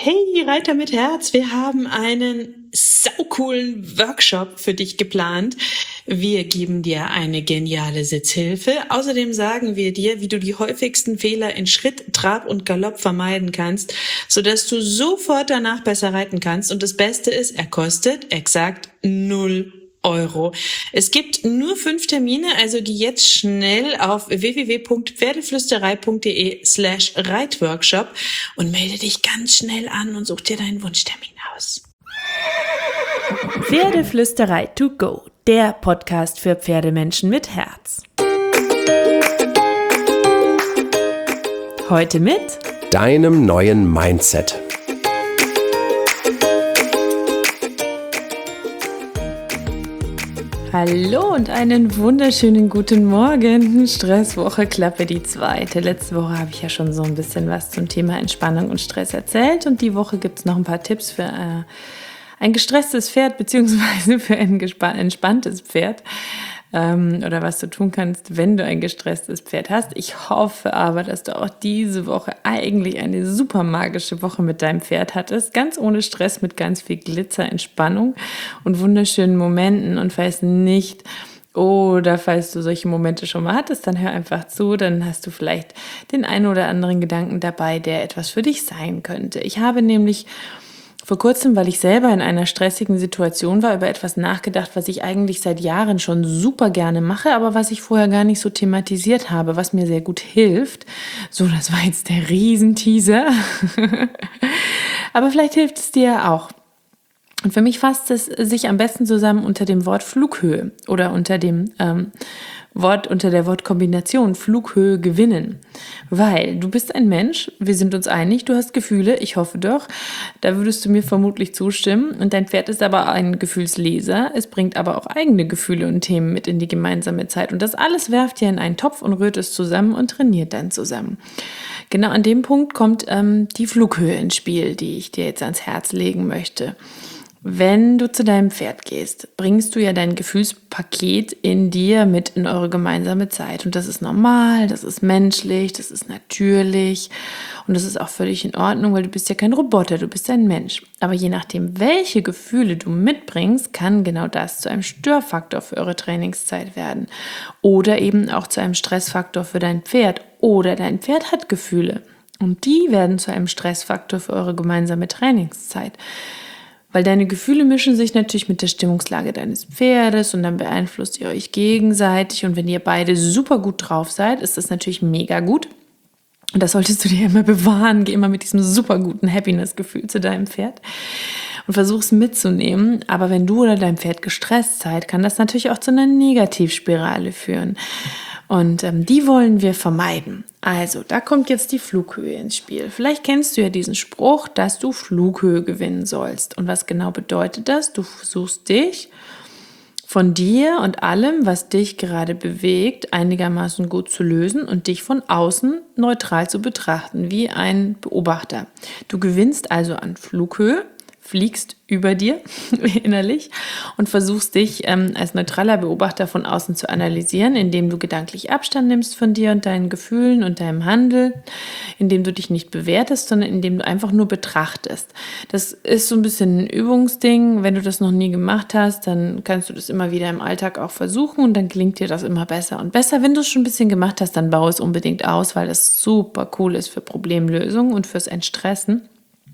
Hey, Reiter mit Herz, wir haben einen saucoolen Workshop für dich geplant. Wir geben dir eine geniale Sitzhilfe. Außerdem sagen wir dir, wie du die häufigsten Fehler in Schritt, Trab und Galopp vermeiden kannst, sodass du sofort danach besser reiten kannst. Und das Beste ist, er kostet exakt 0 Euro. Es gibt nur 5 Termine, also geh jetzt schnell auf www.pferdeflüsterei.de/Reitworkshop und melde dich ganz schnell an und such dir deinen Wunschtermin aus. Pferdeflüsterei to go, der Podcast für Pferdemenschen mit Herz. Heute mit deinem neuen Mindset. Hallo und einen wunderschönen guten Morgen. Stresswoche, Klappe die zweite. Letzte Woche habe ich ja schon so ein bisschen was zum Thema Entspannung und Stress erzählt und die Woche gibt es noch ein paar Tipps für ein gestresstes Pferd beziehungsweise für ein entspanntes Pferd oder was du tun kannst, wenn du ein gestresstes Pferd hast. Ich hoffe aber, dass du auch diese Woche eigentlich eine super magische Woche mit deinem Pferd hattest, ganz ohne Stress, mit ganz viel Glitzer, Entspannung und wunderschönen Momenten. Und falls nicht oder falls du solche Momente schon mal hattest, dann hör einfach zu, dann hast du vielleicht den einen oder anderen Gedanken dabei, der etwas für dich sein könnte. Ich habe nämlich vor kurzem, weil ich selber in einer stressigen Situation war, über etwas nachgedacht, was ich eigentlich seit Jahren schon super gerne mache, aber was ich vorher gar nicht so thematisiert habe, was mir sehr gut hilft. So, das war jetzt der Riesenteaser. Aber vielleicht hilft es dir auch. Und für mich fasst es sich am besten zusammen unter dem Wort Flughöhe oder unter der Wortkombination Flughöhe gewinnen. Weil du bist ein Mensch, wir sind uns einig, du hast Gefühle, ich hoffe doch, da würdest du mir vermutlich zustimmen. Und dein Pferd ist aber ein Gefühlsleser, es bringt aber auch eigene Gefühle und Themen mit in die gemeinsame Zeit. Und das alles werft ihr in einen Topf und rührt es zusammen und trainiert dann zusammen. Genau an dem Punkt kommt die Flughöhe ins Spiel, die ich dir jetzt ans Herz legen möchte. Wenn du zu deinem Pferd gehst, bringst du ja dein Gefühlspaket in dir mit in eure gemeinsame Zeit. Und das ist normal, das ist menschlich, das ist natürlich und das ist auch völlig in Ordnung, weil du bist ja kein Roboter, du bist ein Mensch. Aber je nachdem, welche Gefühle du mitbringst, kann genau das zu einem Störfaktor für eure Trainingszeit werden. Oder eben auch zu einem Stressfaktor für dein Pferd. Oder dein Pferd hat Gefühle und die werden zu einem Stressfaktor für eure gemeinsame Trainingszeit. Weil deine Gefühle mischen sich natürlich mit der Stimmungslage deines Pferdes und dann beeinflusst ihr euch gegenseitig. Und wenn ihr beide super gut drauf seid, ist das natürlich mega gut. Und das solltest du dir immer bewahren. Geh immer mit diesem super guten Happiness-Gefühl zu deinem Pferd und versuch es mitzunehmen. Aber wenn du oder dein Pferd gestresst seid, kann das natürlich auch zu einer Negativspirale führen. Und die wollen wir vermeiden. Also, da kommt jetzt die Flughöhe ins Spiel. Vielleicht kennst du ja diesen Spruch, dass du Flughöhe gewinnen sollst. Und was genau bedeutet das? Du versuchst dich von dir und allem, was dich gerade bewegt, einigermaßen gut zu lösen und dich von außen neutral zu betrachten, wie ein Beobachter. Du gewinnst also an Flughöhe, fliegst über dir innerlich und versuchst dich als neutraler Beobachter von außen zu analysieren, indem du gedanklich Abstand nimmst von dir und deinen Gefühlen und deinem Handeln, indem du dich nicht bewertest, sondern indem du einfach nur betrachtest. Das ist so ein bisschen ein Übungsding. Wenn du das noch nie gemacht hast, dann kannst du das immer wieder im Alltag auch versuchen und dann gelingt dir das immer besser und besser. Wenn du es schon ein bisschen gemacht hast, dann baue es unbedingt aus, weil das super cool ist für Problemlösungen und fürs Entstressen.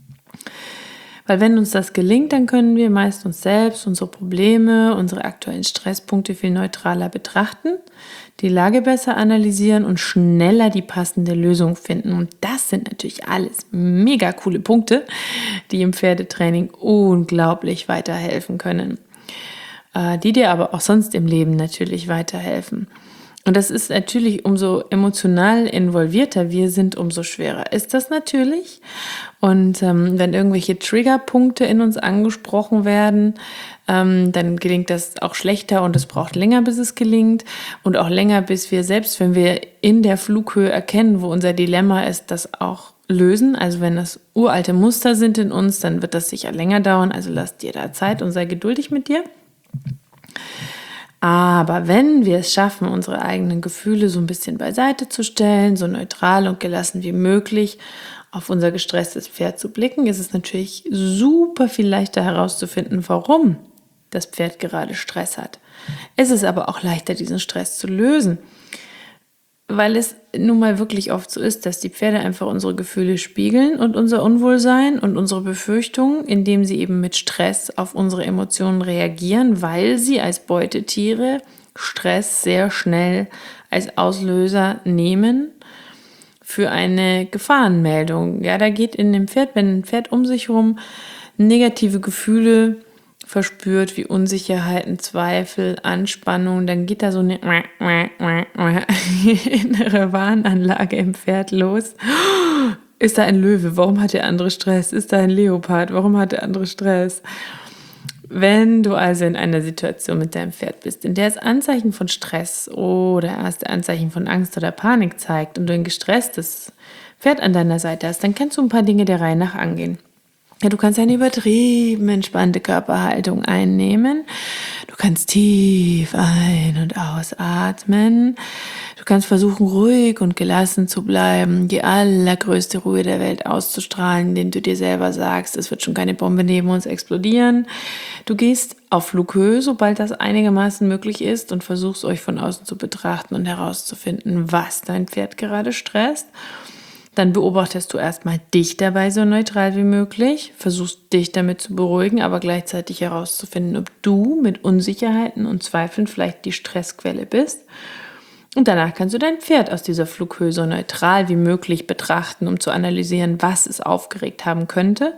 Weil wenn uns das gelingt, dann können wir meist uns selbst, unsere Probleme, unsere aktuellen Stresspunkte viel neutraler betrachten, die Lage besser analysieren und schneller die passende Lösung finden. Und das sind natürlich alles mega coole Punkte, die im Pferdetraining unglaublich weiterhelfen können, die dir aber auch sonst im Leben natürlich weiterhelfen. Und das ist natürlich, umso emotional involvierter wir sind, umso schwerer ist das natürlich. Und wenn irgendwelche Triggerpunkte in uns angesprochen werden, dann gelingt das auch schlechter und es braucht länger, bis es gelingt. Und auch länger, bis wir selbst, wenn wir in der Flughöhe erkennen, wo unser Dilemma ist, das auch lösen. Also wenn das uralte Muster sind in uns, dann wird das sicher länger dauern. Also lass dir da Zeit und sei geduldig mit dir. Aber wenn wir es schaffen, unsere eigenen Gefühle so ein bisschen beiseite zu stellen, so neutral und gelassen wie möglich auf unser gestresstes Pferd zu blicken, ist es natürlich super viel leichter herauszufinden, warum das Pferd gerade Stress hat. Es ist aber auch leichter, diesen Stress zu lösen, weil es nun mal wirklich oft so ist, dass die Pferde einfach unsere Gefühle spiegeln und unser Unwohlsein und unsere Befürchtungen, indem sie eben mit Stress auf unsere Emotionen reagieren, weil sie als Beutetiere Stress sehr schnell als Auslöser nehmen für eine Gefahrenmeldung. Ja, da geht in dem Pferd, wenn ein Pferd um sich herum negative Gefühle verspürt, wie Unsicherheiten, Zweifel, Anspannung, dann geht da so eine innere Warnanlage im Pferd los. Ist da ein Löwe? Warum hat der andere Stress? Ist da ein Leopard? Warum hat der andere Stress? Wenn du also in einer Situation mit deinem Pferd bist, in der es Anzeichen von Stress oder erste Anzeichen von Angst oder Panik zeigt und du ein gestresstes Pferd an deiner Seite hast, dann kannst du ein paar Dinge der Reihe nach angehen. Ja, du kannst eine übertrieben entspannte Körperhaltung einnehmen. Du kannst tief ein- und ausatmen. Du kannst versuchen, ruhig und gelassen zu bleiben, die allergrößte Ruhe der Welt auszustrahlen, indem du dir selber sagst, es wird schon keine Bombe neben uns explodieren. Du gehst auf Flughöhe, sobald das einigermaßen möglich ist, und versuchst, euch von außen zu betrachten und herauszufinden, was dein Pferd gerade stresst. Dann beobachtest du erstmal dich dabei so neutral wie möglich, versuchst dich damit zu beruhigen, aber gleichzeitig herauszufinden, ob du mit Unsicherheiten und Zweifeln vielleicht die Stressquelle bist. Und danach kannst du dein Pferd aus dieser Flughöhe so neutral wie möglich betrachten, um zu analysieren, was es aufgeregt haben könnte.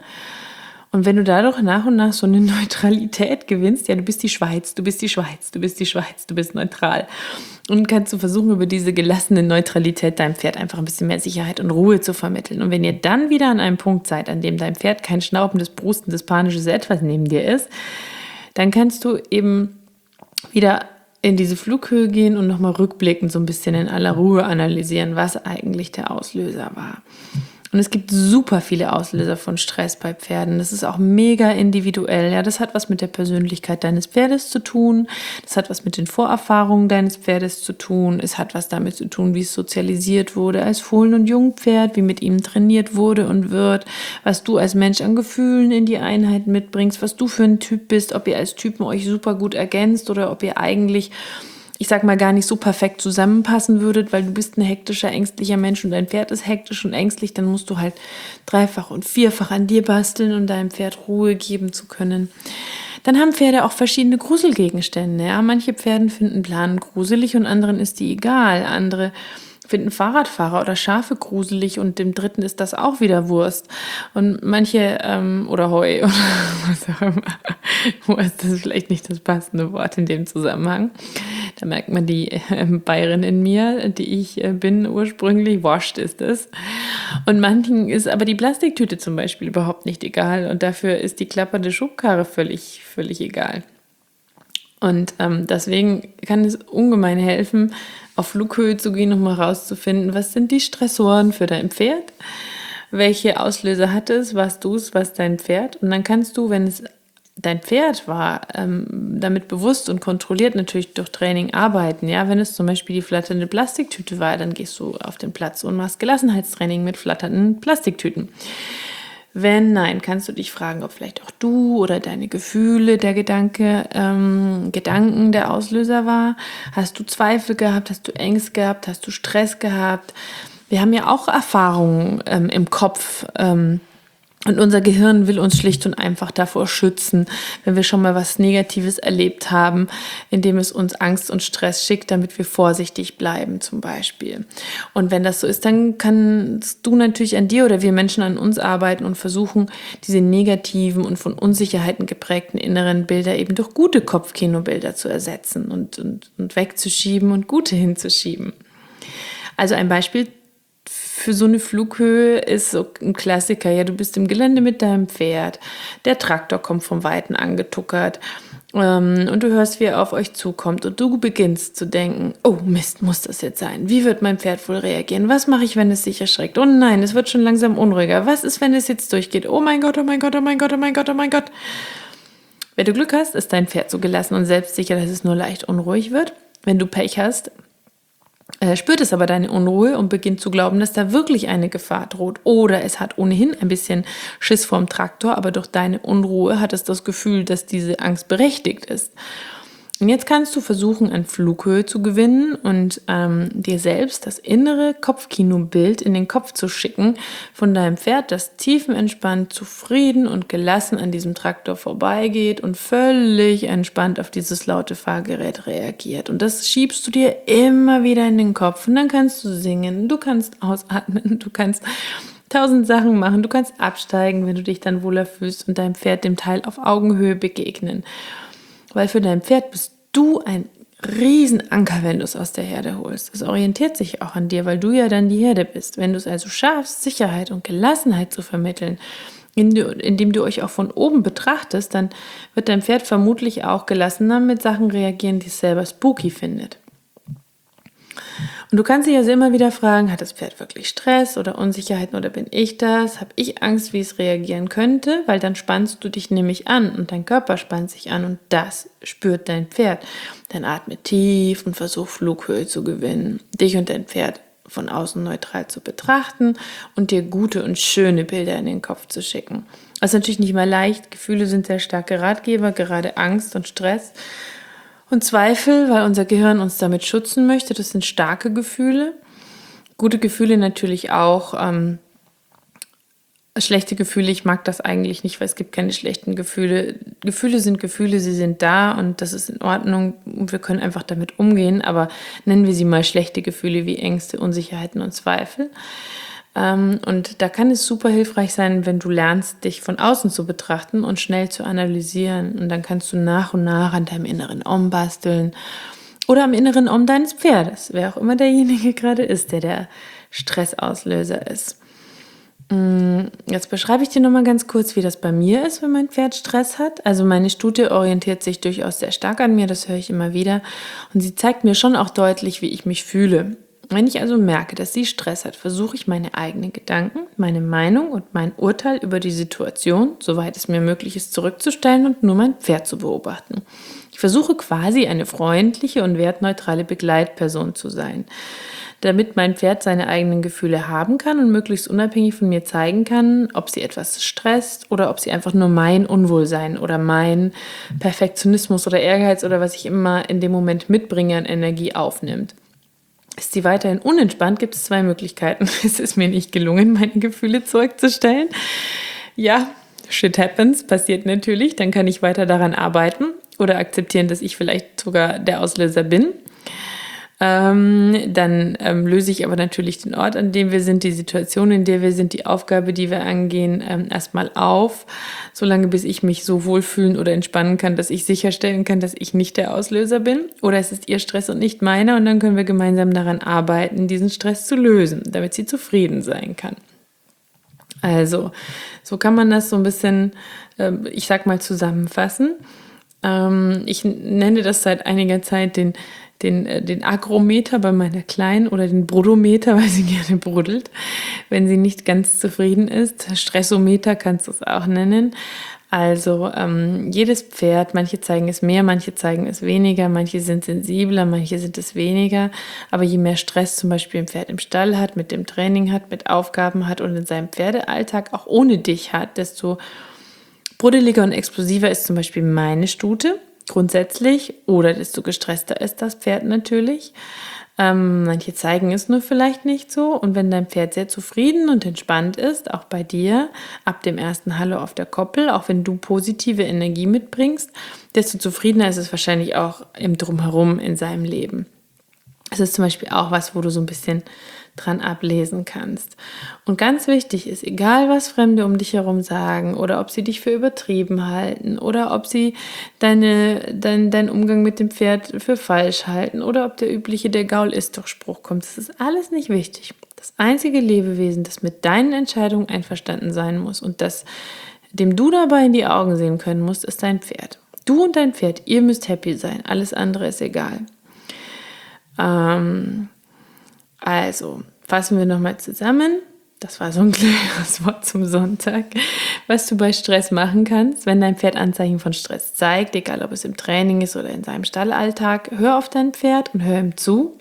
Und wenn du dadurch nach und nach so eine Neutralität gewinnst, ja, du bist die Schweiz, du bist die Schweiz, du bist die Schweiz, du bist neutral. Und kannst du versuchen, über diese gelassene Neutralität deinem Pferd einfach ein bisschen mehr Sicherheit und Ruhe zu vermitteln. Und wenn ihr dann wieder an einem Punkt seid, an dem dein Pferd kein schnaubendes, brustendes, panisches Etwas neben dir ist, dann kannst du eben wieder in diese Flughöhe gehen und nochmal rückblickend so ein bisschen in aller Ruhe analysieren, was eigentlich der Auslöser war. Und es gibt super viele Auslöser von Stress bei Pferden. Das ist auch mega individuell. Ja, das hat was mit der Persönlichkeit deines Pferdes zu tun. Das hat was mit den Vorerfahrungen deines Pferdes zu tun. Es hat was damit zu tun, wie es sozialisiert wurde als Fohlen- und Jungpferd, wie mit ihm trainiert wurde und wird, was du als Mensch an Gefühlen in die Einheit mitbringst, was du für ein Typ bist, ob ihr als Typen euch super gut ergänzt oder ob ihr eigentlich, ich sag mal, gar nicht so perfekt zusammenpassen würdet, weil du bist ein hektischer, ängstlicher Mensch und dein Pferd ist hektisch und ängstlich, dann musst du halt dreifach und vierfach an dir basteln, um deinem Pferd Ruhe geben zu können. Dann haben Pferde auch verschiedene Gruselgegenstände. Ja? Manche Pferde finden Planen gruselig und anderen ist die egal. Andere finden Fahrradfahrer oder Schafe gruselig und dem Dritten ist das auch wieder Wurst. Und manche, oder Heu oder was auch immer, Wurst ist vielleicht nicht das passende Wort in dem Zusammenhang. Da merkt man die Bayerin in mir, die ich bin ursprünglich, Wurst ist es. Und manchen ist aber die Plastiktüte zum Beispiel überhaupt nicht egal und dafür ist die klappernde Schubkarre völlig egal. Und deswegen kann es ungemein helfen, auf Flughöhe zu gehen, um herauszufinden, was sind die Stressoren für dein Pferd, welche Auslöser hat es, was du es, was dein Pferd. Und dann kannst du, wenn es dein Pferd war, damit bewusst und kontrolliert natürlich durch Training arbeiten. Ja, wenn es zum Beispiel die flatternde Plastiktüte war, dann gehst du auf den Platz und machst Gelassenheitstraining mit flatternden Plastiktüten. Wenn nein, kannst du dich fragen, ob vielleicht auch du oder deine Gefühle der Gedanken der Auslöser war. Hast du Zweifel gehabt? Hast du Ängste gehabt? Hast du Stress gehabt? Wir haben ja auch Erfahrungen im Kopf, und unser Gehirn will uns schlicht und einfach davor schützen, wenn wir schon mal was Negatives erlebt haben, indem es uns Angst und Stress schickt, damit wir vorsichtig bleiben zum Beispiel. Und wenn das so ist, dann kannst du natürlich an dir oder wir Menschen an uns arbeiten und versuchen, diese negativen und von Unsicherheiten geprägten inneren Bilder eben durch gute Kopfkinobilder zu ersetzen und wegzuschieben und gute hinzuschieben. Also ein Beispiel für so eine Flughöhe ist so ein Klassiker. Ja, du bist im Gelände mit deinem Pferd, der Traktor kommt vom Weiten angetuckert und du hörst, wie er auf euch zukommt und du beginnst zu denken, oh Mist, muss das jetzt sein? Wie wird mein Pferd wohl reagieren? Was mache ich, wenn es sich erschreckt? Oh nein, es wird schon langsam unruhiger. Was ist, wenn es jetzt durchgeht? Oh mein Gott, oh mein Gott, oh mein Gott, oh mein Gott, oh mein Gott. Wenn du Glück hast, ist dein Pferd so gelassen und selbstsicher, dass es nur leicht unruhig wird. Wenn du Pech hast, spürt es aber deine Unruhe und beginnt zu glauben, dass da wirklich eine Gefahr droht. Oder es hat ohnehin ein bisschen Schiss vorm Traktor, aber durch deine Unruhe hat es das Gefühl, dass diese Angst berechtigt ist. Und jetzt kannst du versuchen, an Flughöhe zu gewinnen und dir selbst das innere Kopfkinobild in den Kopf zu schicken von deinem Pferd, das tiefenentspannt, zufrieden und gelassen an diesem Traktor vorbeigeht und völlig entspannt auf dieses laute Fahrgerät reagiert. Und das schiebst du dir immer wieder in den Kopf und dann kannst du singen, du kannst ausatmen, du kannst 1000 Sachen machen, du kannst absteigen, wenn du dich dann wohler fühlst und deinem Pferd dem Teil auf Augenhöhe begegnen. Weil für dein Pferd bist du ein Riesenanker, wenn du es aus der Herde holst. Es orientiert sich auch an dir, weil du ja dann die Herde bist. Wenn du es also schaffst, Sicherheit und Gelassenheit zu vermitteln, indem du euch auch von oben betrachtest, dann wird dein Pferd vermutlich auch gelassener mit Sachen reagieren, die es selber spooky findet. Und du kannst dich also immer wieder fragen, hat das Pferd wirklich Stress oder Unsicherheiten oder bin ich das? Habe ich Angst, wie es reagieren könnte? Weil dann spannst du dich nämlich an und dein Körper spannt sich an und das spürt dein Pferd. Dann atme tief und versuch Flughöhe zu gewinnen, dich und dein Pferd von außen neutral zu betrachten und dir gute und schöne Bilder in den Kopf zu schicken. Das ist natürlich nicht immer leicht. Gefühle sind sehr starke Ratgeber, gerade Angst und Stress. Und Zweifel, weil unser Gehirn uns damit schützen möchte, das sind starke Gefühle. Gute Gefühle natürlich auch. Schlechte Gefühle, ich mag das eigentlich nicht, weil es gibt keine schlechten Gefühle. Gefühle sind Gefühle, sie sind da und das ist in Ordnung und wir können einfach damit umgehen, aber nennen wir sie mal schlechte Gefühle wie Ängste, Unsicherheiten und Zweifel. Und da kann es super hilfreich sein, wenn du lernst, dich von außen zu betrachten und schnell zu analysieren. Und dann kannst du nach und nach an deinem inneren Om basteln oder am inneren Om deines Pferdes, wer auch immer derjenige gerade ist, der Stressauslöser ist. Jetzt beschreibe ich dir nochmal ganz kurz, wie das bei mir ist, wenn mein Pferd Stress hat. Also meine Stute orientiert sich durchaus sehr stark an mir, das höre ich immer wieder. Und sie zeigt mir schon auch deutlich, wie ich mich fühle. Wenn ich also merke, dass sie Stress hat, versuche ich meine eigenen Gedanken, meine Meinung und mein Urteil über die Situation, soweit es mir möglich ist, zurückzustellen und nur mein Pferd zu beobachten. Ich versuche quasi eine freundliche und wertneutrale Begleitperson zu sein, damit mein Pferd seine eigenen Gefühle haben kann und möglichst unabhängig von mir zeigen kann, ob sie etwas stresst oder ob sie einfach nur mein Unwohlsein oder mein Perfektionismus oder Ehrgeiz oder was ich immer in dem Moment mitbringe an Energie aufnimmt. Ist sie weiterhin unentspannt, gibt es 2 Möglichkeiten. Es ist mir nicht gelungen, meine Gefühle zurückzustellen. Ja, shit happens, passiert natürlich. Dann kann ich weiter daran arbeiten oder akzeptieren, dass ich vielleicht sogar der Auslöser bin. Dann löse ich aber natürlich den Ort, an dem wir sind, die Situation, in der wir sind, die Aufgabe, die wir angehen, erstmal auf, solange bis ich mich so wohlfühlen oder entspannen kann, dass ich sicherstellen kann, dass ich nicht der Auslöser bin oder es ist ihr Stress und nicht meiner und dann können wir gemeinsam daran arbeiten, diesen Stress zu lösen, damit sie zufrieden sein kann. Also, so kann man das so ein bisschen, ich sag mal, zusammenfassen. Ich nenne das seit einiger Zeit den Agrometer bei meiner Kleinen oder den Brudometer, weil sie gerne bruddelt, wenn sie nicht ganz zufrieden ist. Stressometer kannst du es auch nennen. Also jedes Pferd, manche zeigen es mehr, manche zeigen es weniger, manche sind sensibler, manche sind es weniger. Aber je mehr Stress zum Beispiel ein Pferd im Stall hat, mit dem Training hat, mit Aufgaben hat und in seinem Pferdealltag auch ohne dich hat, desto bruddeliger und explosiver ist zum Beispiel meine Stute. Grundsätzlich oder desto gestresster ist das Pferd natürlich. Manche zeigen es nur vielleicht nicht so. Und wenn dein Pferd sehr zufrieden und entspannt ist, auch bei dir, ab dem ersten Hallo auf der Koppel, auch wenn du positive Energie mitbringst, desto zufriedener ist es wahrscheinlich auch im Drumherum in seinem Leben. Das ist zum Beispiel auch was, wo du so ein bisschen dran ablesen kannst. Und ganz wichtig ist, egal was Fremde um dich herum sagen oder ob sie dich für übertrieben halten oder ob sie deinen Umgang mit dem Pferd für falsch halten oder ob der übliche der Gaul-Ist-doch-Spruch kommt, das ist alles nicht wichtig. Das einzige Lebewesen, das mit deinen Entscheidungen einverstanden sein muss und dem du dabei in die Augen sehen können musst, ist dein Pferd. Du und dein Pferd, ihr müsst happy sein, alles andere ist egal. Also, fassen wir nochmal zusammen. Das war so ein kleines Wort zum Sonntag. Was du bei Stress machen kannst, wenn dein Pferd Anzeichen von Stress zeigt, egal ob es im Training ist oder in seinem Stallalltag, hör auf dein Pferd und hör ihm zu.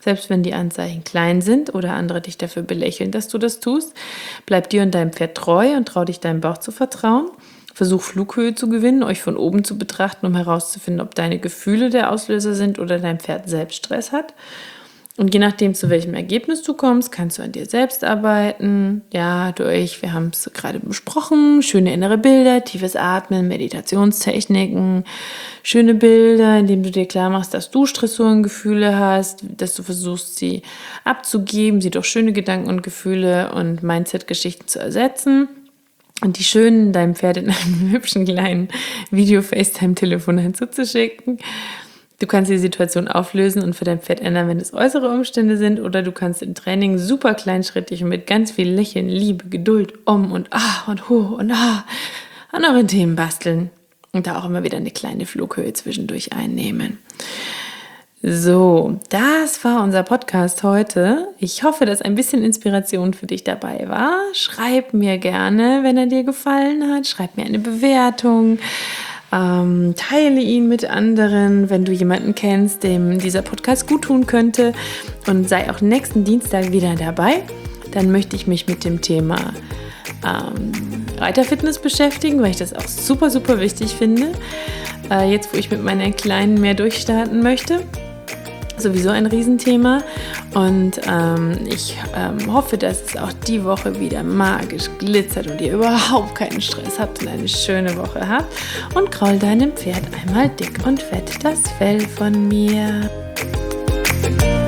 Selbst wenn die Anzeichen klein sind oder andere dich dafür belächeln, dass du das tust, bleib dir und deinem Pferd treu und trau dich deinem Bauch zu vertrauen. Versuch Flughöhe zu gewinnen, euch von oben zu betrachten, um herauszufinden, ob deine Gefühle der Auslöser sind oder dein Pferd selbst Stress hat. Und je nachdem, zu welchem Ergebnis du kommst, kannst du an dir selbst arbeiten. Ja, wir haben es gerade besprochen, schöne innere Bilder, tiefes Atmen, Meditationstechniken, schöne Bilder, indem du dir klar machst, dass du Stressorengefühle hast, dass du versuchst, sie abzugeben, sie durch schöne Gedanken und Gefühle und Mindset-Geschichten zu ersetzen. Und die schönen deinem Pferd in einem hübschen kleinen Video-FaceTime-Telefon hinzuzuschicken. Du kannst die Situation auflösen und für dein Pferd ändern, wenn es äußere Umstände sind, oder du kannst im Training super kleinschrittig und mit ganz viel Lächeln, Liebe, Geduld, und und hoch und an euren Themen basteln und da auch immer wieder eine kleine Flughöhe zwischendurch einnehmen. So, das war unser Podcast heute. Ich hoffe, dass ein bisschen Inspiration für dich dabei war. Schreib mir gerne, wenn er dir gefallen hat. Schreib mir eine Bewertung. Teile ihn mit anderen, wenn du jemanden kennst, dem dieser Podcast gut tun könnte, und sei auch nächsten Dienstag wieder dabei. Dann möchte ich mich mit dem Thema Reiterfitness beschäftigen, weil ich das auch super, super wichtig finde. Jetzt, wo ich mit meiner Kleinen mehr durchstarten möchte. Sowieso ein Riesenthema, und ich hoffe, dass es auch die Woche wieder magisch glitzert und ihr überhaupt keinen Stress habt und eine schöne Woche habt, und kraul deinem Pferd einmal dick und fett das Fell von mir.